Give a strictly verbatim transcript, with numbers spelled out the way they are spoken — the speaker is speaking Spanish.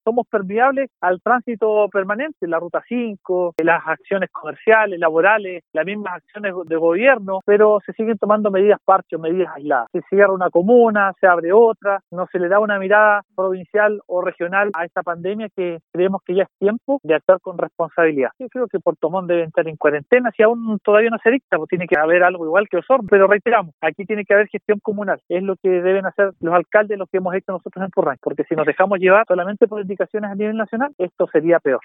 somos permeables al tránsito permanente, la Ruta cinco, las acciones comerciales, laborales, las mismas acciones de gobierno, pero se siguen tomando medidas parches, medidas aisladas. Se cierra una comuna, se abre otra, no se le da una mirada provincial o regional a esta pandemia que creemos que ya es tiempo de actuar con responsabilidad. Yo creo que Puerto Montt debe estar en cuarentena, si aún todavía no se dicta, pues tiene que haber algo igual que Osorno, pero reiteramos, aquí tiene que haber gestión comunal, es lo que deben hacer los alcaldes, lo que hemos hecho nosotros en Purranque, porque si nos dejamos llevar solamente por indicaciones a nivel nacional, esto sería peor.